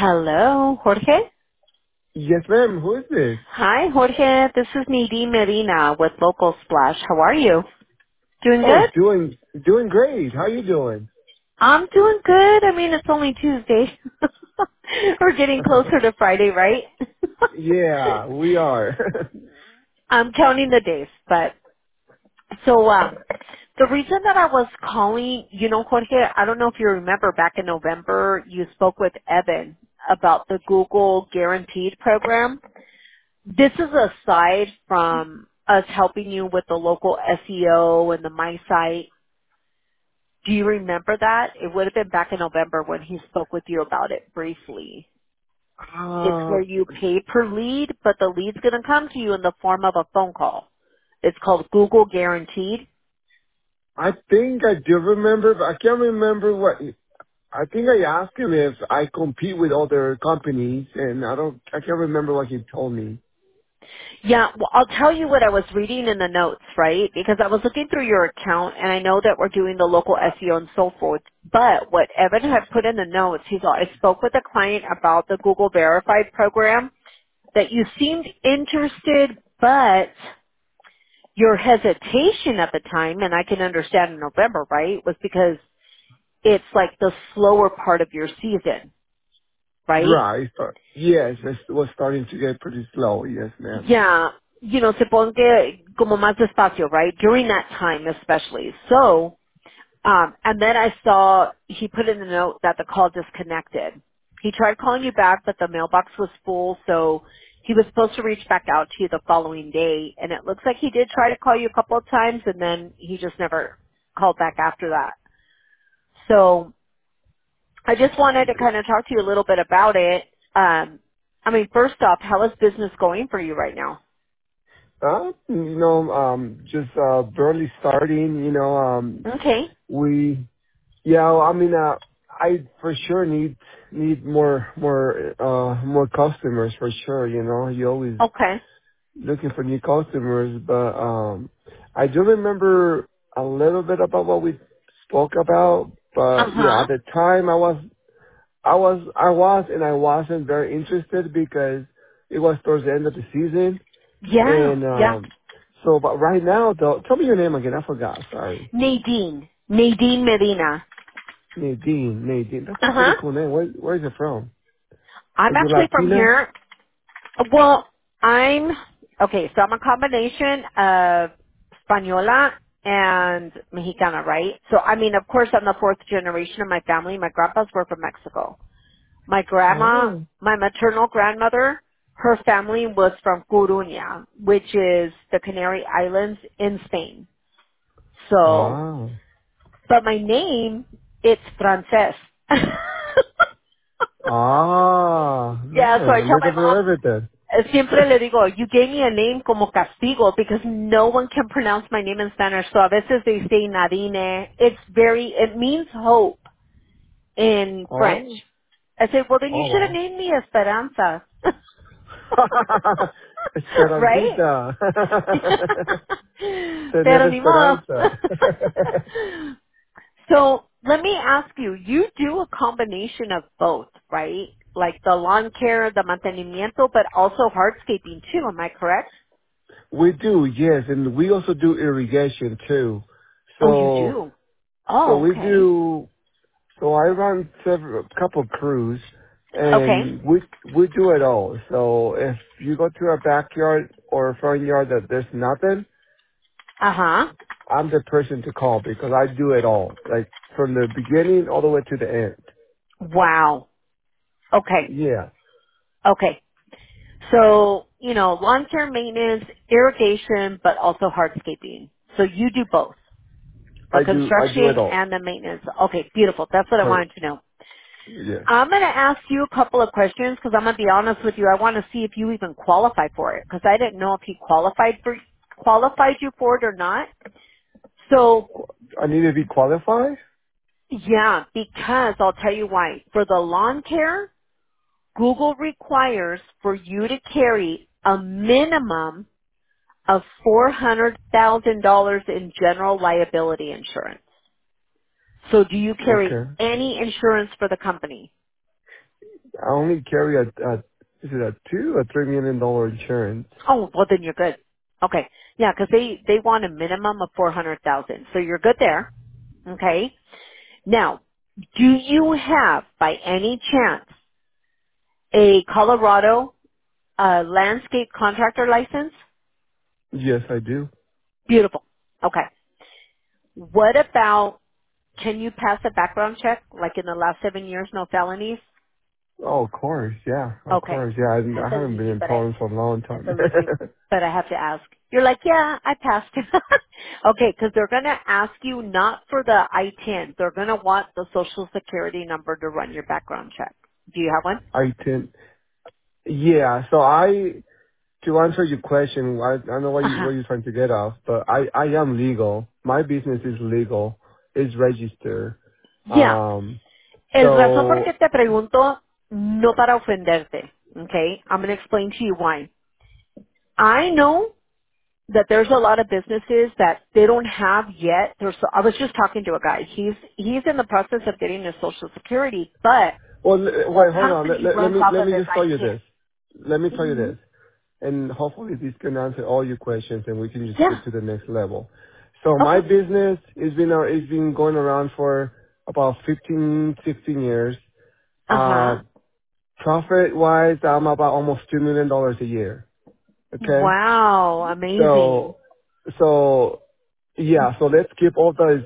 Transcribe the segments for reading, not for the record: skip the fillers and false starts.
Hello, Jorge. Yes, ma'am. Who is this? Hi, Jorge. This is Nadine Medina with Local Splash. How are you? Doing Oh, good? doing great. How you doing? I'm doing good. I mean, it's only Tuesday. We're getting closer to Friday, right? Yeah, we are. I'm counting the days, but the reason that I was calling, Jorge, I don't know if you remember back in November, you spoke with Evan about the Google Guaranteed program. This is aside from us helping you with the local SEO and the My Site. Do you remember that? It would have been back in November when he spoke with you about it briefly. It's uh, where you pay per lead, but the lead's going to come to you in the form of a phone call. It's called Google Guaranteed. I think I do remember, but I can't remember what. I think I asked him if I compete with other companies, and I can't remember what he told me. Yeah, well, I'll tell you what I was reading in the notes, right? Because I was looking through your account, and I know that we're doing the local SEO and so forth. But what Evan had put in the notes, he's all, I spoke with a client about the Google Verified program, that you seemed interested, but your hesitation at the time, and I can understand in November, right, was because it's like the slower part of your season, right? Right. Yes, it was starting to get pretty slow. Yes, ma'am. Yeah, se pone como más despacio, right? During that time especially. So, and then I saw he put in the note that the call disconnected. He tried calling you back, but the mailbox was full, so he was supposed to reach back out to you the following day, and it looks like he did try to call you a couple of times, and then he just never called back after that. So I just wanted to kind of talk to you a little bit about it. I mean, first off, how is business going for you right now? Just barely starting. Okay. We Yeah, well, I mean, I for sure need more customers for sure. You always Okay. looking for new customers, but I do remember a little bit about what we spoke about. Uh But yeah, huh. at the time I was, and I wasn't very interested because it was towards the end of the season, Yeah. and Yeah. so. But right now, though, tell me your name again. I forgot. Sorry. Nadine. Nadine Medina. Nadine. That's Uh a pretty huh. cool name. Where is it from? Are I'm you actually from Latina? here. Well, okay, so I'm a combination of Española and Mexicana, right? So, I mean, of course, I'm the fourth generation of my family. My grandpas were from Mexico. My grandma, Oh. my maternal grandmother, her family was from Coruña, which is the Canary Islands in Spain. So, Ah. but my name, it's Frances. Ah. Yeah, so Man, I a tell little my bit of mom, everything. siempre le digo, you gave me a name como castigo because no one can pronounce my name in Spanish. So a veces they say Nadine. It means hope in French. Oh. I said, well then you Oh, should have wow. named me Esperanza. Right? Esperancita. Tener Pero ni modo. esperanza. So let me ask you, you do a combination of both, right? Like the lawn care, the mantenimiento, but also hardscaping too, am I correct? We do, yes, and we also do irrigation too. Oh, you So, do? so Oh, we okay. do. So I run a couple crews, Okay. and we do it all. So if you go to a backyard or a front yard that there's nothing, Uh-huh. I'm the person to call because I do it all, like from the beginning all the way to the end. Wow. Okay. Yeah, Okay. So, lawn care maintenance, irrigation, but also hardscaping. So you do both. The I do construction it all. and the maintenance. Okay, beautiful. That's what I Correct. wanted to know. Yes, I'm going to ask you a couple of questions because I'm going to be honest with you. I want to see if you even qualify for it because I didn't know if he qualified you for it or not. So, I need to be qualified. yeah, because I'll tell you why. For the lawn care, Google requires for you to carry a minimum of $400,000 in general liability insurance. So do you carry Okay. any insurance for the company? I only carry is it a $2 or $3 million insurance? Oh, well then you're good. Okay. Yeah, because they want a minimum of 400,000. So you're good there. Okay. Now, do you have, by any chance, a Colorado landscape contractor license? Yes, I do. Beautiful. Okay. What about, can you pass a background check, like in the last 7 years, no felonies? Oh, of course, yeah, of Okay. course, yeah. It's I a haven't been leave, in but problems for a long it's time. a leave, but I have to ask. You're like, yeah, I passed. Okay, because they're going to ask you not for the I-10. They're going to want the social security number to run your background check. Do you have one? I tend, yeah. So to answer your question, I know Uh-huh. what you're trying to get off, but I am legal. My business is legal. It's registered. Yeah. Um, El razón por qué so te pregunto, no para ofenderte. Okay? I'm going to explain to you why. I know that there's a lot of businesses that they don't have yet. I was just talking to a guy. He's in the process of getting his social security, but well, the wait, hold on. company runs Let off of me his just tell you I-10. this. Let me tell you Hmm. this. And hopefully this can answer all your questions and we can just Yeah. get to the next level. So my Okay. business has been going around for about 15, 16 years. Uh-huh. Profit wise, I'm about almost $2 million a year. Okay. Wow. Amazing. So, so yeah, so let's keep all those,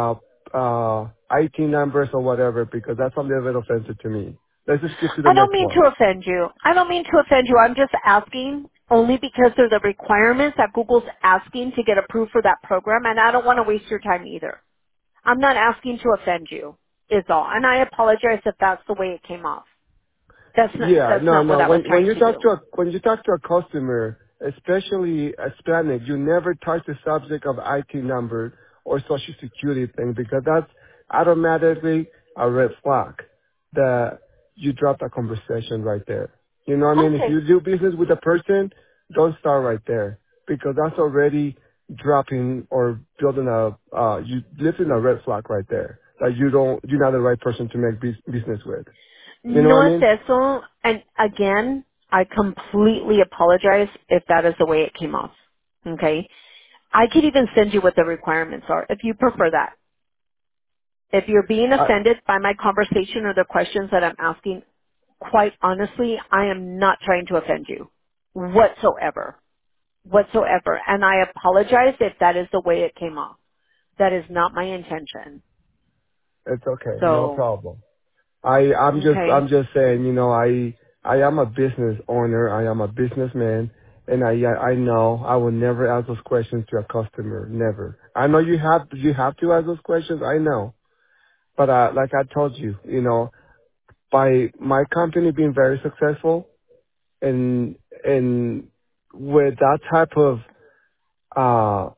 IT numbers or whatever because that's a little bit offensive to me. Let's just skip to the I don't next mean one. to offend you. I don't mean to offend you. I'm just asking only because they're the requirements that Google's asking to get approved for that program, and I don't want to waste your time either. I'm not asking to offend you, is all. And I apologize if that's the way it came off. Yeah, That's no, not what no. I was When trying you to talk do. to a customer, especially Hispanic, you never touch the subject of IT number or social security thing because that's automatically a red flag that you drop that conversation right there. You know what I mean? If Okay. you do business with a person, don't start right there because that's already dropping or building you lifting a red flag right there that you're not the right person to make business with. You know what No I es mean? eso. And again, I completely apologize if that is the way it came off. Okay? I could even send you what the requirements are if you prefer that. If you're being I, offended by my conversation or the questions that I'm asking, quite honestly, I am not trying to offend you whatsoever. Whatsoever. And I apologize if that is the way it came off. That is not my intention. It's okay, no So, problem. okay. I'm just saying, I am a business owner. I am a businessman, and I know I will never ask those questions to a customer. Never. I know you have to ask those questions. I know, but like I told you, by my company being very successful, and with that type of uh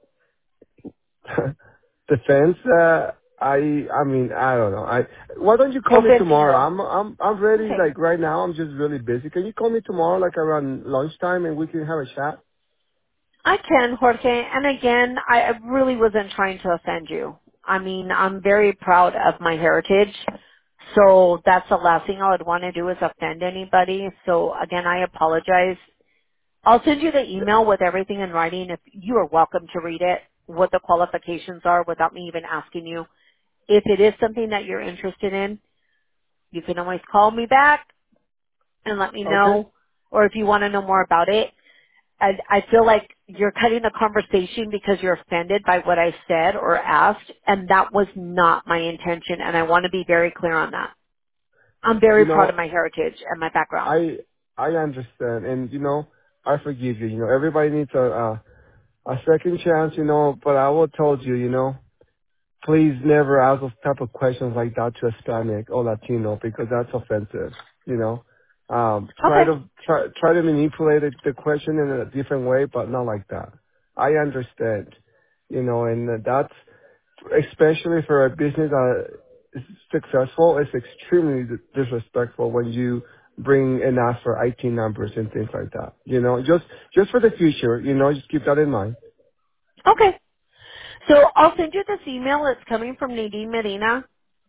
defense. I mean, I don't know. Why don't you call me tomorrow? Ofendido. I'm ready. Okay. Like right now, I'm just really busy. Can you call me tomorrow, like around lunchtime, and we can have a chat? I can, Jorge. And again, I really wasn't trying to offend you. I mean, I'm very proud of my heritage. So that's the last thing I would want to do is offend anybody. So again, I apologize. I'll send you the email with everything in writing if you are welcome to read it, what the qualifications are without me even asking you. If it is something that you're interested in, you can always call me back and let me Okay. know. Or if you want to know more about it, I feel like you're cutting the conversation because you're offended by what I said or asked, and that was not my intention, and I want to be very clear on that. I'm very You proud of know, my heritage and my background. I understand, and I forgive you. Everybody needs a second chance. But I will told you. Please never ask those type of questions like that to a Hispanic or Latino because that's offensive. You know, Okay. try to manipulate the question in a different way, but not like that. I understand, and that's especially for a business that is successful. It's extremely disrespectful when you bring and ask for IT numbers and things like that. Just for the future. Just keep that in mind. Okay. So I'll send you this email. It's coming from Nadine Medina.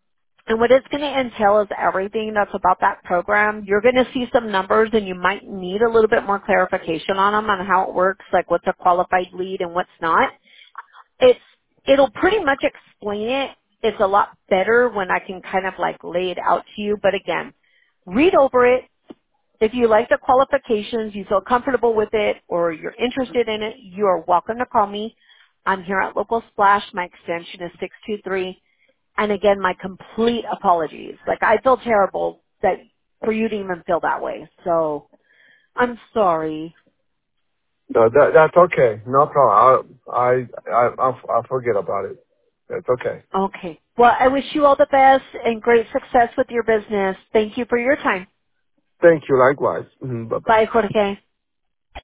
And what it's going to entail is everything that's about that program. You're going to see some numbers and you might need a little bit more clarification on them on how it works, like what's a qualified lead and what's not. It'll pretty much explain it. It's a lot better when I can kind of like lay it out to you. But again, read over it. If you like the qualifications, you feel comfortable with it, or you're interested in it, you are welcome to call me. I'm here at Local Splash. My extension is 623. And again, my complete apologies. Like, I feel terrible that for you to even feel that way. So, I'm sorry. No, that's okay. No problem. I'll forget about it. That's okay. Okay. Well, I wish you all the best and great success with your business. Thank you for your time. Thank you. Likewise. Bye bye. Bye, Jorge.